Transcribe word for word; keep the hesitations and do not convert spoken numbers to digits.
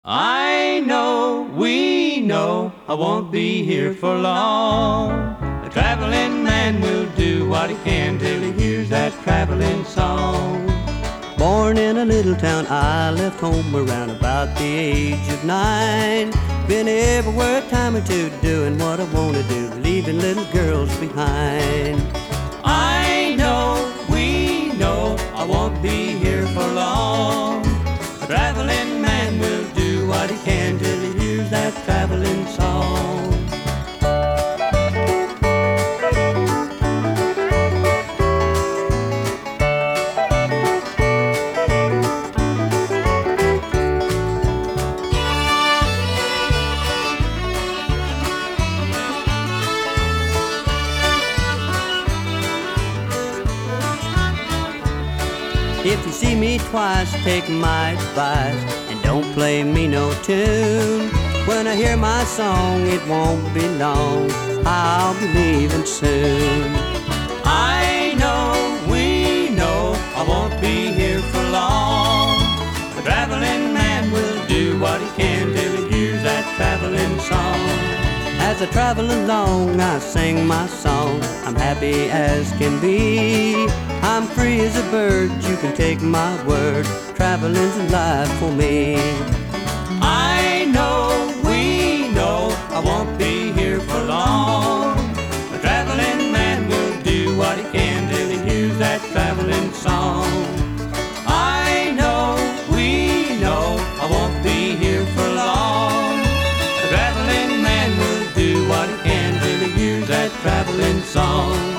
I know, we know, I won't be here for long. A traveling man will do what he can till he hears that traveling song. Born in a little town, I left home around about the age of nine. Been everywhere a time or two, doing what I want to do, leaving little girls behind. I know, we know, I won't be here for long. A traveling man will do what he can till he hears that traveling song. If you see me twice, take my advice and don't play me no tune. When I hear my song, it won't be long, I'll be leaving soon. I know, we know, I won't be here for long. The traveling man will do what he can till he hears that traveling song. As I travel along, I sing my song, I'm happy as can be. I'm free as a bird, you can take my word, traveling's a life for me. I know, we know, I won't be here for long. The traveling man will do what he can till he hears that traveling song. I know, we know, I won't be here for long. The traveling man will do what he can till he hears that traveling song.